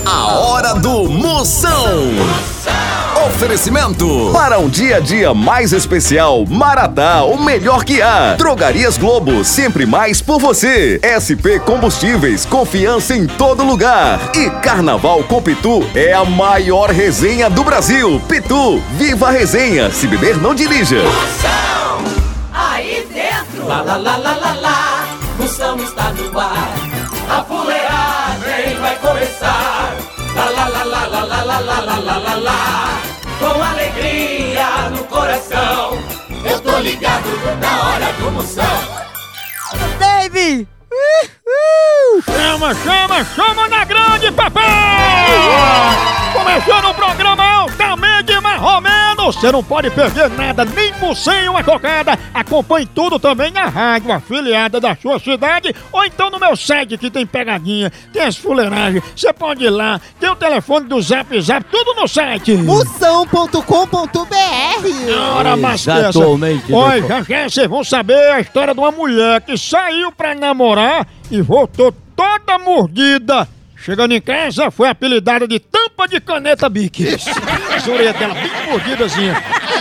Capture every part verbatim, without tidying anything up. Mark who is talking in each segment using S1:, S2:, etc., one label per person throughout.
S1: A hora do Moção. Oferecimento. Para um dia a dia mais especial, Maratá, o melhor que há. Drogarias Globo, sempre mais por você. S P Combustíveis, confiança em todo lugar. E Carnaval com Pitu é a maior resenha do Brasil. Pitu, viva a resenha. Se beber, não dirija.
S2: Moção, aí dentro. Lá, lá, lá, lá, lá, lá. Moção está no ar. A fuleagem vai começar. Lá, lá, lá, lá, lá, lá, lá, lá, lá, lá, lá, lá. Com alegria no coração, eu tô ligado na hora do Moção.
S3: Baby!
S4: Chama, chama, chama na grande, papai! Começando o programa altamente marromeno. Você não pode perder nada, nem por cem uma cocada. Acompanhe tudo também na rádio afiliada da sua cidade ou então no meu site que tem pegadinha, tem as fuleiragens. Você pode ir lá, tem o telefone do Zap Zap, tudo no site.
S3: Moção ponto com ponto br.
S4: Ora, mas
S5: exatamente.
S4: Olha, já já vocês vão saber a história de uma mulher que saiu pra namorar e voltou toda mordida. Chegando em casa, foi apelidada de tampa de caneta Bic. As orelhas dela bem mordidazinha.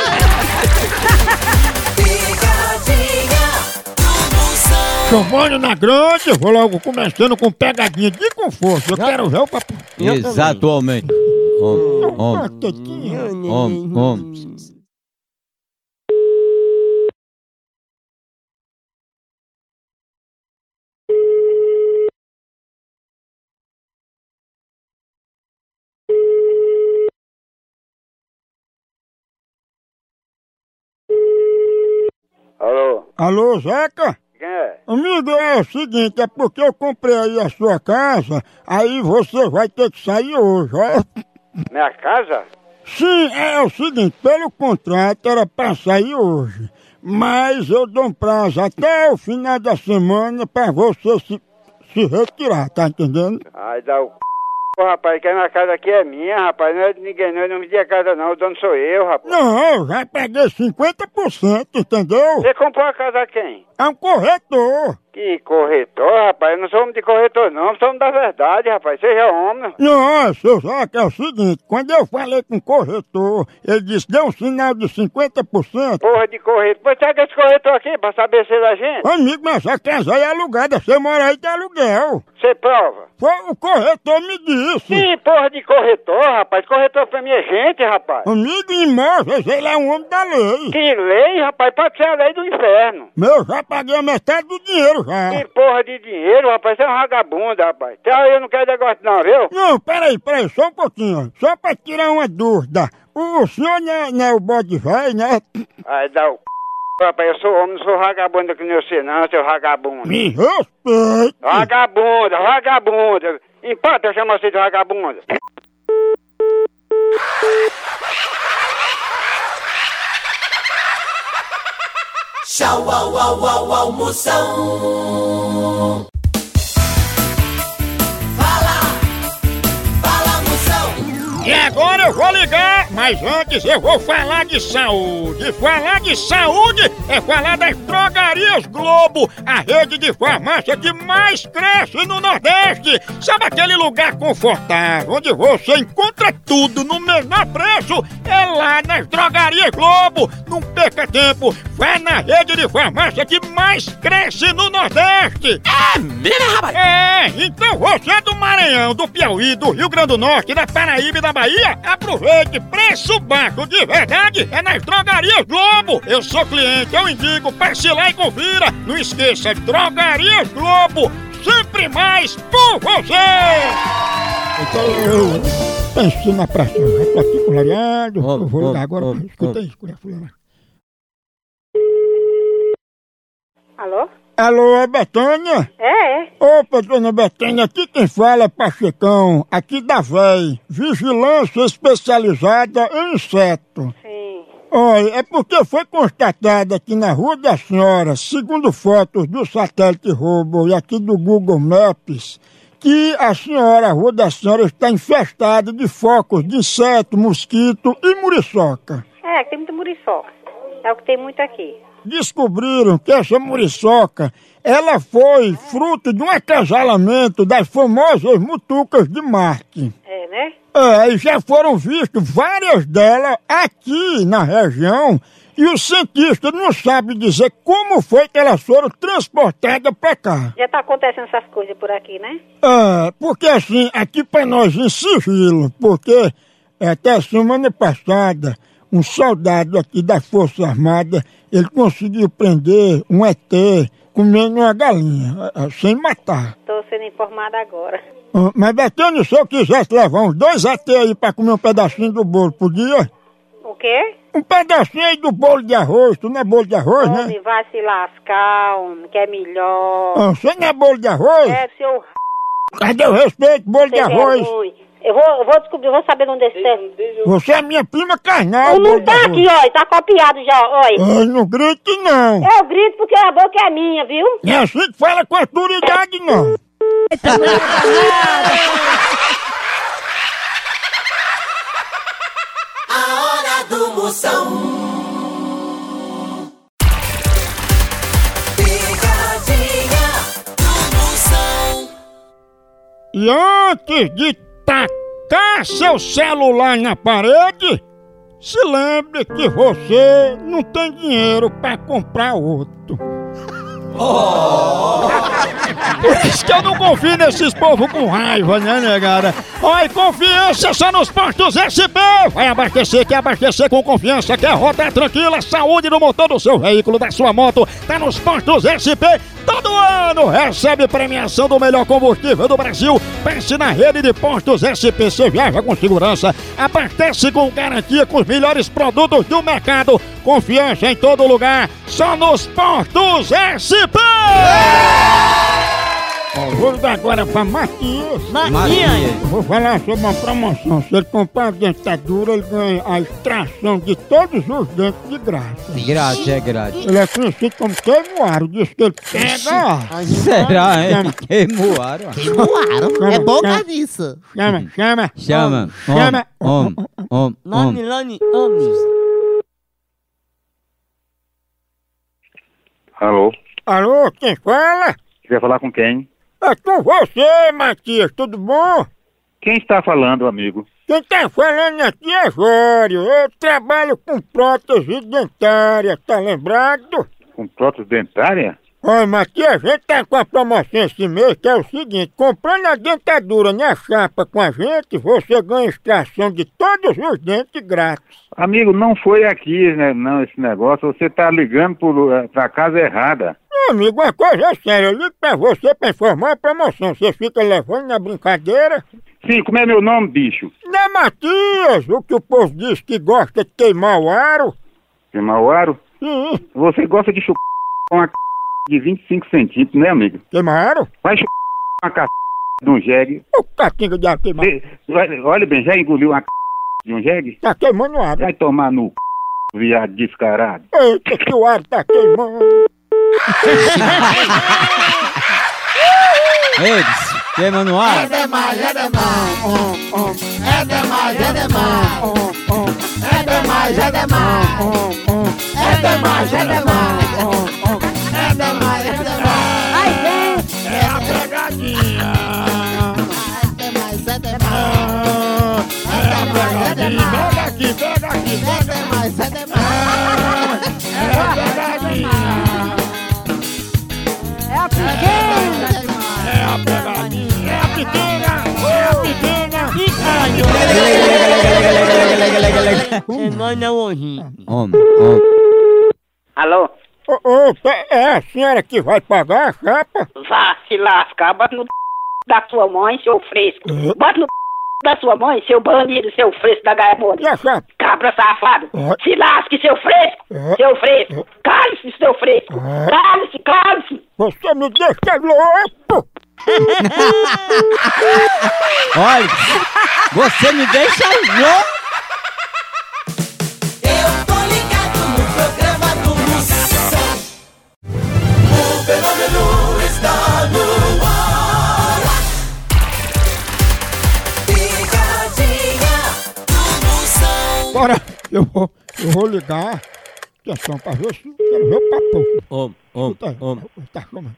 S4: Chamando na grande, vou logo começando com pegadinha de conforto. Eu quero ver o papo.
S5: Exatamente. Homem, homem, homem, homem.
S6: Alô?
S4: Alô, Zeca?
S6: Quem é?
S4: Amigo, é o seguinte, é porque eu comprei aí a sua casa, aí você vai ter que sair hoje, ó.
S6: Minha casa?
S4: Sim, é o seguinte, pelo contrato era pra sair hoje, mas eu dou um prazo até o final da semana pra você se, se retirar, tá entendendo?
S6: Ai, dá o c... Pô, rapaz, que a minha casa aqui é minha, rapaz, não é de ninguém não, eu não me di a casa não, o dono sou eu, rapaz.
S4: Não, eu já peguei cinquenta por cento, entendeu?
S6: Você comprou a casa a quem?
S4: É um corretor.
S6: Que corretor, rapaz, eu não sou homem de corretor não, sou homem da verdade, rapaz, seja homem.
S4: Não, seu Zeca, é o seguinte, quando eu falei com o corretor, ele disse, deu um sinal de cinquenta por cento.
S6: Porra de corretor, você pega esse corretor aqui pra saber se é da gente?
S4: Amigo, mas essa casa aí é alugada, você mora aí de aluguel.
S6: Você prova?
S4: Foi o corretor me disse.
S6: Que porra de corretor, rapaz, corretor pra minha gente, rapaz.
S4: Amigo, imóveis, ele é um homem da lei.
S6: Que lei, rapaz, pode ser a lei do inferno.
S4: Meu, já paguei a metade do dinheiro já.
S6: Que porra de dinheiro, rapaz, você é um vagabundo, rapaz. Então eu não quero negócio não, viu?
S4: Não, peraí, peraí, só um pouquinho, só pra tirar uma dúvida. O, o senhor não é, não é o bode velho, né?
S6: Ai, dá o c... Rapaz, eu sou homem, não sou vagabundo que nem você não, seu vagabundo.
S4: Me respeite.
S6: Vagabunda, vagabunda. Empata eu chamo você de vagabunda.
S2: Tchau, au, au, au, au, Moção. Fala, fala, Moção.
S4: E agora eu vou ligar, mas antes eu vou falar de saúde. Falar de saúde é falar das Drogarias Globo, a rede de farmácia que mais cresce no Nordeste. Sabe aquele lugar confortável, onde você encontra tudo no menor preço? É lá nas Drogarias Globo. Não perca tempo, vá na rede de farmácia que mais cresce no Nordeste.
S2: É mesmo, rapaz?
S4: É, então você é do Maranhão, do Piauí, do Rio Grande do Norte, da Paraíba e da Bahia, aproveite, preço baixo de verdade é nas Drogarias Globo. Eu sou cliente, eu indico, passe lá e confira. Não esqueça, Drogarias Globo, sempre mais por você. Então eu penso na praça, eu tô aqui colariado, eu vou ligar agora, escuta aí, escuta aí.
S7: Alô?
S4: Alô, é Betânia?
S7: É, é.
S4: Opa, dona Betânia, aqui quem fala é Pachecão, aqui da V E I, Vigilância Especializada em Inseto.
S7: Sim.
S4: Olha, é porque foi constatado aqui na Rua da Senhora, segundo fotos do satélite Robo e aqui do Google Maps, que a senhora, a Rua da Senhora, está infestada de focos de inseto, mosquito e muriçoca.
S7: É, tem muita muriçoca. É o que tem muito aqui.
S4: Descobriram que essa muriçoca, ela foi fruto de um acasalamento das famosas mutucas de Marte.
S7: É.
S4: É, e já foram vistas várias delas aqui na região e os cientistas não sabem dizer como foi que elas foram transportadas pra cá.
S7: Já tá acontecendo essas coisas por aqui, né?
S4: É, porque assim, aqui pra nós em sigilo, porque até semana passada, um soldado aqui da Força Armada, ele conseguiu prender um E T comendo uma galinha, sem matar.
S7: Tô sendo informada agora.
S4: Ah, mas Betânia, se eu quisesse levar uns dois E T aí pra comer um pedacinho do bolo, podia?
S7: O quê?
S4: Um pedacinho aí do bolo de arroz, tu não é bolo de arroz, né?
S7: Homem, vai se lascar, homem, que é melhor.
S4: Ah, você não é bolo de arroz?
S7: É, seu...
S4: Cadê o respeito, bolo de
S7: Sem
S4: arroz?
S7: vergonha. Eu vou, eu vou descobrir, eu vou saber onde esse tem.
S4: Você é minha prima carnal,
S7: Eu
S4: bolo
S7: não
S4: de
S7: tá
S4: arroz.
S7: aqui, ó, tá copiado já, olha.
S4: Ai, não grite não.
S7: Eu grito porque a boca é minha, viu?
S4: Não é assim que fala com autoridade, não.
S2: A hora do Moção. Picadinha do Moção.
S4: E antes de tacar seu celular na parede, se lembre que você não tem dinheiro para comprar outro. Por isso que eu não confio nesses povos com raiva, né, negada? Olha, confiança só nos postos S P! Vai abastecer, quer abastecer com confiança, quer rodar tranquila, saúde no motor do seu veículo, da sua moto, tá nos postos S P. Todo ano recebe premiação do melhor combustível do Brasil. Pense na rede de postos S P, você viaja com segurança, abastece com garantia com os melhores produtos do mercado. Confiança em todo lugar, só nos postos S P! Ó, vou dar agora pra Matias.
S5: Matias.
S4: Vou falar sobre uma promoção. Se ele comprar a dentadura, ele ganha a extração de todos os dentes de graça.
S5: Grátis, é grátis.
S4: Ele é conhecido como queimuaro. Diz que ele pega.
S5: Será, hein?
S4: Chama.
S5: Queimuaram.
S3: Queimuaram. É boca nisso.
S4: Chama, chama.
S5: Chama.
S4: Chama.
S5: Om, om, om.
S3: Lani, homens.
S8: Alô?
S4: Alô, quem fala?
S8: Quer falar com quem?
S4: É com você, Matias. Tudo bom?
S8: Quem está falando, amigo?
S4: Quem tá falando aqui é Jório. Eu trabalho com prótese dentária, tá lembrado?
S8: Com prótese dentária?
S4: Olha, Matias, a gente tá com a promoção esse mês que é o seguinte: comprando a dentadura na chapa com a gente, você ganha extração de todos os dentes grátis.
S8: Amigo, não foi aqui, né, não, esse negócio. Você está ligando para a casa errada.
S4: Meu amigo, uma coisa é séria, eu ligo pra você pra informar a promoção. Você fica levando na brincadeira?
S8: Sim, como é meu nome, bicho?
S4: Não é Matias, o que o povo diz que gosta de queimar o aro?
S8: Queimar o aro?
S4: Sim.
S8: Você gosta de chupar com uma c... de vinte e cinco centímetros, né, amigo?
S4: Queimar aro?
S8: Vai chupar uma c... de um jegue.
S4: O catinga de aro queimar.
S8: Olha, olha bem, já engoliu uma c... de um jegue?
S4: Tá queimando o aro.
S8: Vai tomar no c... viado descarado.
S4: Eita, que o aro tá queimando.
S5: Eles, queima no ar.
S3: É demais, é demais. É demais, é demais. É demais, é demais. É demais, é demais. É demais, é demais. Aí vem.
S4: É a pegadinha.
S3: É demais, é demais.
S4: É a pegadinha. Pega aqui, pega aqui,
S3: É
S4: pega.
S3: demais, é demais.
S4: É a pegadinha.
S3: É a pequena.
S4: É a pegadinha. É a pequena. É a pequena.
S3: Semana hoje.
S5: Om, om.
S9: Alô?
S4: Ô, ô, é a senhora que vai pagar a chapa?
S9: Vá se lascar, bota no da sua mãe, seu fresco. Bota no da sua mãe, seu bandido, seu fresco da gaia morta.
S4: E a chapa?
S9: Cabra safado.
S4: É.
S9: Se lasque, seu fresco.
S4: É.
S9: Seu fresco. Cale-se, seu fresco.
S4: É.
S9: Cale-se, cale-se.
S4: Você me deixa louco!
S5: Olha, você me deixa louco.
S2: Eu tô ligado no programa do Moção. O fenômeno está no ar. Picadinha do Moção.
S4: Agora eu vou, eu vou ligar. Atenção, pra ver se quero ver o papo.
S5: Om, om,
S4: Tá,
S5: om.
S4: tá chamando.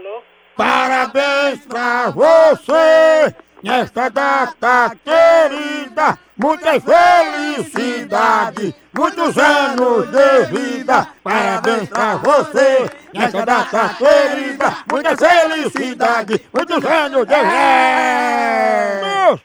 S7: Alô?
S4: Parabéns pra você nesta data querida, muitas felicidades, muitos anos de vida. Parabéns pra você nesta data querida, muitas felicidades, muitos anos de vida. Meus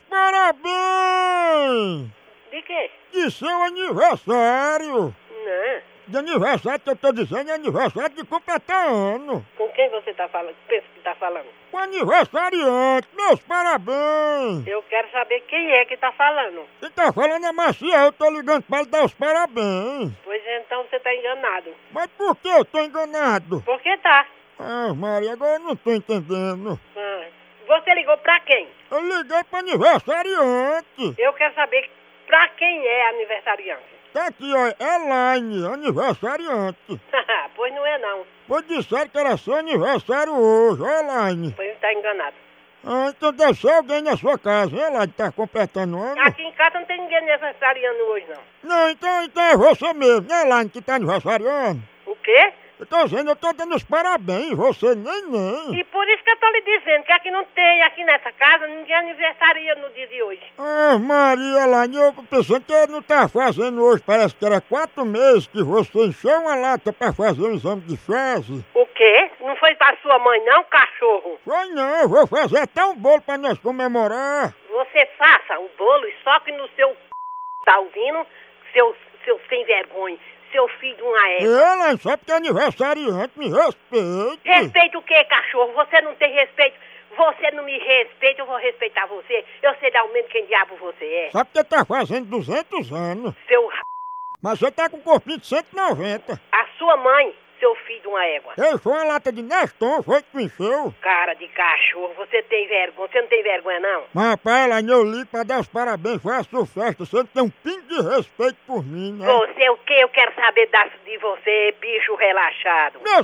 S4: parabéns!
S7: De quê?
S4: De seu aniversário!
S7: Não.
S4: De aniversário que eu tô dizendo é aniversário de completar ano.
S7: Com quem você tá falando? Pensa que tá falando?
S4: Com aniversariante, meus parabéns!
S7: Eu quero saber quem é que tá falando.
S4: Quem tá falando é Maciel, eu tô ligando pra lhe dar os parabéns.
S7: Pois então você tá enganado.
S4: Mas por que eu tô enganado?
S7: Por que tá?
S4: Ah, Maria, agora eu não tô entendendo.
S7: Ah, você ligou pra quem?
S4: Eu liguei pra aniversariante.
S7: Eu quero saber pra quem é aniversariante.
S4: Tá aqui, ó, Elaine, aniversariante.
S7: Pois não é não.
S4: Pois disseram que era seu aniversário hoje, ó, Elaine.
S7: Pois tá enganado.
S4: Ah, então deve ser alguém na sua casa, hein, Elaine, tá completando ano?
S7: Aqui em casa não tem ninguém aniversariando hoje não.
S4: Não, então, então é você mesmo, né, Elaine, que tá aniversariando?
S7: O quê?
S4: Eu tô dizendo, eu tô dando os parabéns, você nem nem.
S7: E por isso que eu tô lhe dizendo que aqui não tem, aqui nessa casa, ninguém aniversaria no dia de hoje.
S4: Ah, Maria, Elaine, eu pensando que ele não tá fazendo hoje, parece que era quatro meses que você encheu uma lata pra fazer um exame de fezes.
S7: O quê? Não foi pra sua mãe não, cachorro?
S4: Foi não, eu vou fazer até um bolo pra nós comemorar.
S7: Você faça o bolo e só que no seu c... tá ouvindo, seu, seu sem vergonha. Seu filho de uma égua.
S4: Ela, só porque é aniversariante, me respeite.
S7: Respeito o quê, cachorro? Você não tem respeito. Você não me respeita, eu vou respeitar você. Eu sei dar ao menos quem diabo você é.
S4: Só porque tá fazendo duzentos anos.
S7: Seu r...
S4: Mas você tá com um corpinho de cento e noventa.
S7: A sua mãe, seu filho de uma égua.
S4: Ei, foi uma lata de Neston, foi que me encheu.
S7: Cara de cachorro, você tem vergonha. Você não tem vergonha, não?
S4: Mas, rapaz, ela eu ligo pra dar os parabéns, faço festa. Você não tem um pingo de respeito por mim, né?
S7: Você o quê? Eu quero saber das, de você, bicho relaxado.
S4: Meus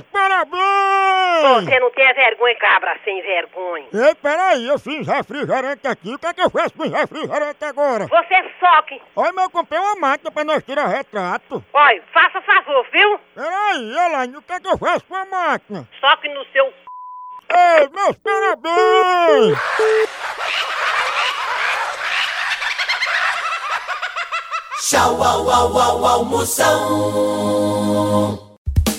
S4: parabéns!
S7: Você não tem vergonha, cabra sem vergonha.
S4: Ei, peraí, eu fiz refrigerante aqui. O que é que eu faço com refrigerante agora?
S7: Você soque.
S4: Olha, mas eu comprei uma máquina pra nós tirar retrato.
S7: Olha, faça favor, viu?
S4: Peraí, ela o que é que eu faço com a máquina?
S7: Só que no seu...
S4: Ei, meus parabéns!
S2: Tchau, au, au, au, almoção.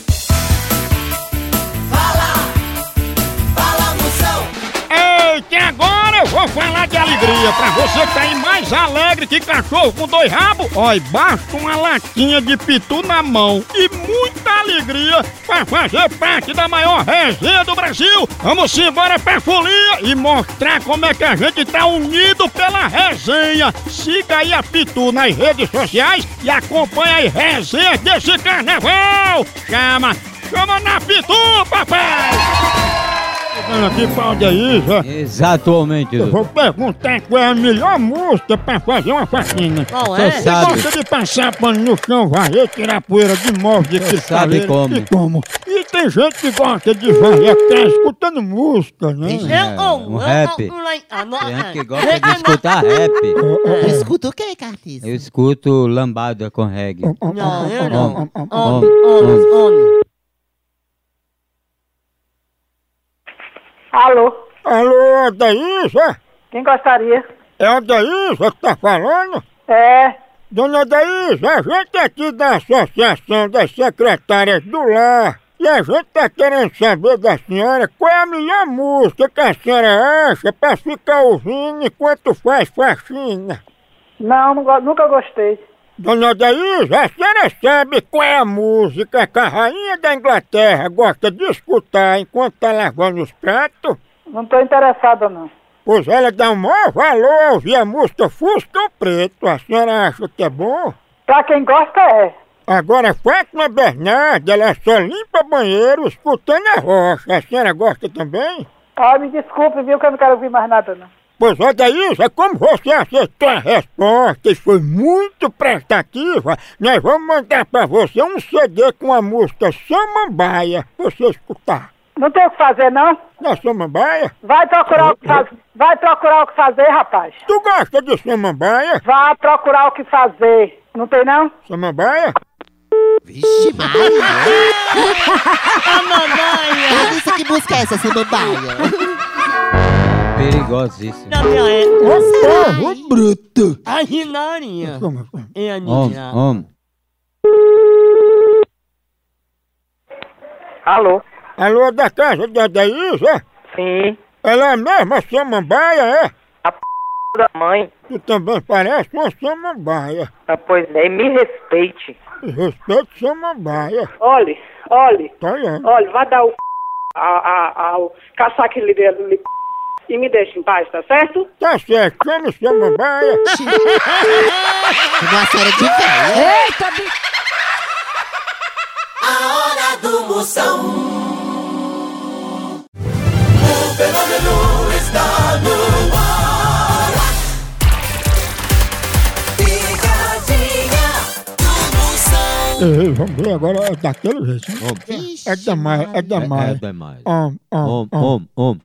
S2: Fala, fala, moção.
S4: Ei, que agora eu vou falar de alegria. Pra você que tá aí mais alegre que cachorro com dois rabos, olha, basta uma latinha de pitu na mão e muita alegria pra fazer parte da maior resenha do Brasil. Vamos embora pra folia e mostrar como é que a gente tá unido pela resenha. Siga aí a Pitu nas redes sociais e acompanha as resenhas desse carnaval. Chama, chama na Pitu, papai! Aqui pra onde é isso?
S5: Exatamente.
S4: Eu vou perguntar qual é a melhor música pra fazer uma faxina.
S5: Qual é?
S4: Você gosta de passar pano no chão, varrer, tirar poeira de móvel, de cristaleira?
S5: Sabe como?
S4: E como? E tem gente que gosta de varrer, que tá escutando música, né?
S5: É, um rap. Tem gente que gosta de escutar rap.
S3: Escuta o que, Cartiz?
S5: Eu escuto lambada com reggae.
S3: Não, eu não.
S5: Homem,
S3: Homem,
S5: homem,
S3: homem.
S9: Alô?
S4: Alô, Adaísa?
S9: Quem gostaria?
S4: É a Adaísa que tá falando?
S9: É.
S4: Dona Adaísa, a gente é aqui da Associação das Secretárias do Lar. E a gente tá querendo saber da senhora qual é a melhor música que a senhora acha pra ficar ouvindo enquanto faz faxina.
S9: Não, não go- nunca gostei.
S4: Dona Adaísa, a senhora sabe qual é a música que a rainha da Inglaterra gosta de escutar enquanto tá lavando os pratos?
S9: Não tô interessada, não.
S4: Pois ela dá o maior valor a ouvir a música Fusca Preto. A senhora acha que é bom?
S9: Pra quem gosta, é.
S4: Agora, Fátima Bernardi, ela só limpa banheiro escutando a rocha. A senhora gosta também?
S9: Ah, me desculpe, viu, que eu não quero ouvir mais nada, não.
S4: Pois olha daí, como você acertou a resposta e foi muito prestativa, nós vamos mandar pra você um C D com a música Samambaia, pra você escutar.
S9: Não tem o que fazer, não?
S4: Na Samambaia?
S9: Vai procurar o que fazer. Vai procurar o que fazer, rapaz.
S4: Tu gosta de Samambaia?
S9: Vá procurar o que fazer. Não tem, não?
S4: Samambaia?
S3: Vixe, Maria!
S10: A mamãe!
S3: Isso, que música é essa, samambaia?
S5: Perigosíssimo.
S10: Na minha época.
S3: Ô, povo bruto!
S10: A Rinarinha. É a
S5: Homem,
S10: Nina.
S5: homem.
S11: Alô?
S4: Alô, da casa da Daísa?
S11: Sim.
S4: Ela é mesmo a samambaia, é?
S11: A p da mãe.
S4: Tu também parece uma samambaia.
S11: Ah, pois é, me respeite.
S4: Respeito samambaia.
S11: Olhe, olhe.
S4: Tá olhando.
S11: Olhe, vai dar o c... a, a, ao caçar aquele dele e me deixa em paz, tá certo?
S4: Tá certo, chama samambaia.
S3: Uma série de velha.
S10: Eita, bicho!
S2: A hora do Moção. O fenômeno está no ar. Picadinha do Moção.
S4: Ei, vamos ver agora, é daquele jeito. Né?
S5: Homem.
S4: É demais, é demais.
S5: É, é demais.
S4: Om, om,
S5: Homem,
S4: om.
S5: homem, homem.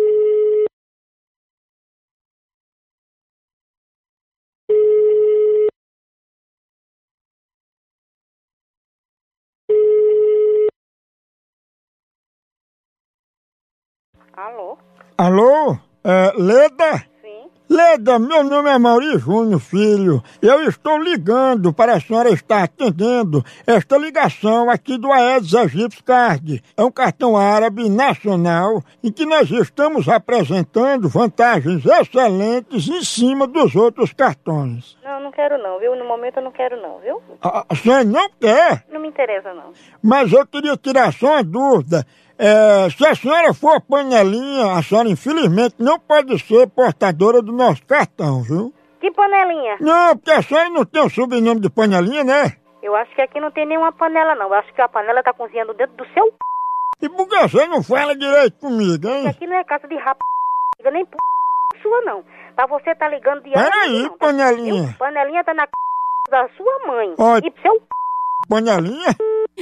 S11: Alô?
S4: Alô? É, Leda?
S11: Sim.
S4: Leda, meu nome é Mauri Júnior, filho. Eu estou ligando para a senhora estar atendendo esta ligação aqui do Aedes aegypti Card. É um cartão árabe nacional em que nós estamos apresentando vantagens excelentes em cima dos outros cartões.
S11: Não, não quero não, viu? No momento eu não quero não, viu?
S4: A, a senhora não quer,
S11: Não me interessa não.
S4: mas eu queria tirar só uma dúvida. É, se a senhora for panelinha, a senhora infelizmente não pode ser portadora do nosso cartão, viu?
S11: Que panelinha?
S4: Não, porque a senhora não tem o sobrenome de panelinha, né?
S11: Eu acho que aqui não tem nenhuma panela não. Eu acho que a panela tá cozinhando dentro do seu c...
S4: E por que você não fala direito comigo, hein?
S11: Aqui não é casa de rap... nem p... sua não. Pra você tá ligando de...
S4: Peraí,
S11: não, tá?
S4: panelinha.
S11: Viu? Panelinha tá na c... da sua mãe.
S4: Ó.
S11: E pro seu...
S4: Panelinha?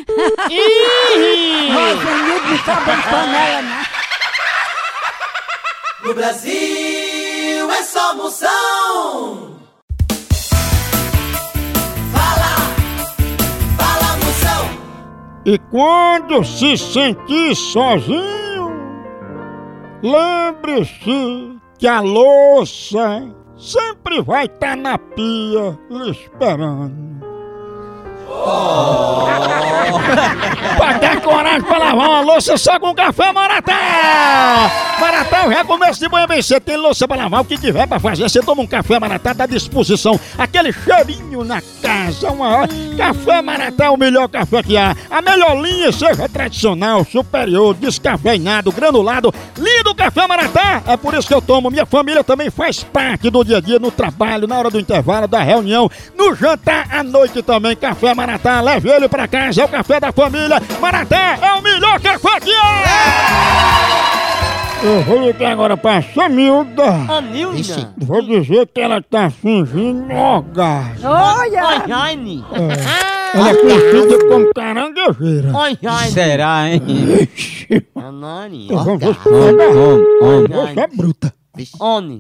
S2: No Brasil é só Moção. Fala, fala Moção.
S4: E quando se sentir sozinho, lembre-se que a louça sempre vai estar na pia lhe esperando. Oh. Pra ter coragem pra lavar uma louça só com café Maratá! Maratá, já começa de manhã bem cedo, tem louça pra lavar, o que tiver pra fazer, você toma um café Maratá, tá à disposição. Aquele cheirinho na casa, uma hora. Café Maratá é o melhor café que há. A melhor linha, seja tradicional, superior, descafeinado, granulado. Lindo café Maratá! É por isso que eu tomo. Minha família também faz parte do dia a dia, no trabalho, na hora do intervalo, da reunião, no jantar, à noite também. Café Maratá, leve ele pra casa, é o café da família. Maratá é o melhor café que há! Eu vou ligar agora pra Samilda.
S10: A Nilda.
S4: Vou dizer que ela tá fingindo orgasmo.
S10: Olha! Jaime.
S4: É. Ela é conhecida como caranguejeira.
S10: Oi, Jaime.
S5: Será, hein?
S10: A Nani.
S4: Eu vou ver se
S5: Homem,
S4: ela
S5: homem, homem.
S4: Você é bruta.
S10: Oni.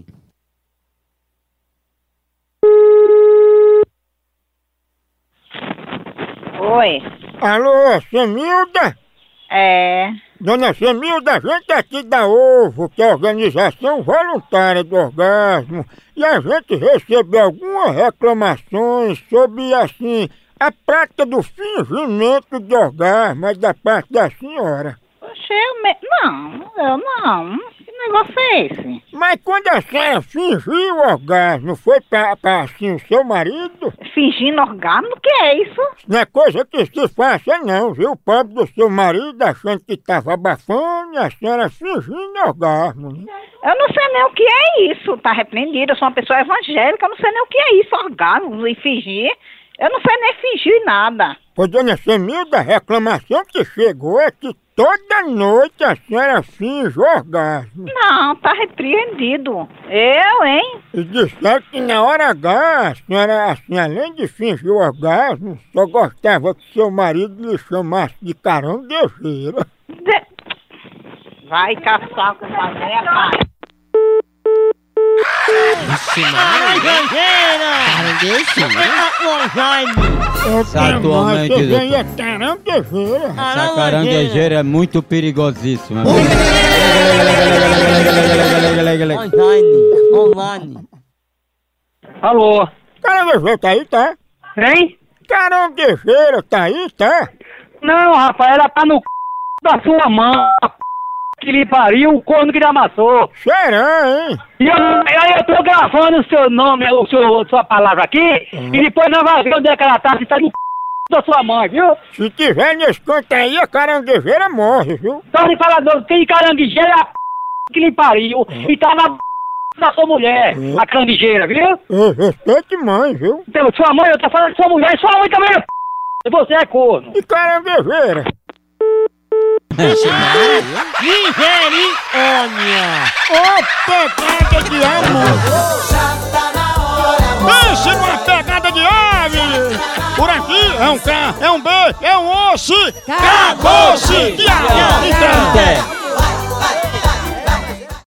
S11: Oi.
S4: Alô, Samilda?
S11: É...
S4: Dona Samilda, a gente aqui da OVO, que é a Organização Voluntária do Orgasmo, e a gente recebeu algumas reclamações sobre, assim, a prática do fingimento de orgasmo da parte da senhora.
S11: Oxe, eu me... Não, eu não. Que negócio é esse?
S4: Mas quando a senhora fingiu o orgasmo, foi pra, pra assim, o seu marido?
S11: Fingindo orgasmo? O que é isso?
S4: Não é coisa que se faça não, viu? O pobre do seu marido achando que tava abafando e a senhora fingindo orgasmo. Né?
S11: Eu não sei nem o que é isso. Tá repreendido. Eu sou uma pessoa evangélica. Eu não sei nem o que é isso, orgasmo e fingir. Eu não sei nem fingir nada.
S4: Pois, dona Samilda, a reclamação que chegou é que toda noite a senhora finge orgasmo.
S11: Não, tá repreendido. Eu, hein?
S4: E disseram que na hora H, a senhora, assim, além de fingir o orgasmo, só gostava que seu marido lhe chamasse de caranguejeira.
S11: De... Vai caçar com a minha pai.
S5: Atualmente,
S4: Você ganha caranguejeira.
S5: essa caranguejeira é muito perigosíssima.
S12: Alô?
S4: Caranguejeira tá aí, tá?
S12: Hein?
S4: Caranguejeira tá aí, tá?
S12: Não, rapaz, ela tá no c... da sua mãe. Que lhe pariu, o corno que lhe amassou.
S4: Será, hein?
S12: E eu, eu, eu tô gravando o seu nome, o seu, sua palavra aqui,
S4: Uhum.
S12: e depois nós vamos ver onde é que ela tá, se tá no c... da sua mãe, viu?
S4: Se tiver nesse canto aí, a caranguejeira morre, viu?
S12: Então me fala, não, tem caranguejeira é a p... que lhe pariu, e tá na p... da sua mulher, a caranguejeira, viu?
S4: Eu respeite mãe, viu?
S12: Então, sua mãe, eu tô falando de sua mulher, e sua mãe também é p... e você é corno.
S4: E caranguejeira?
S10: Nigeriônia!
S4: Ô, pegada de amor! Pense numa pegada de ave! Por aqui é um K, é um B, é um osso! Acabou-se!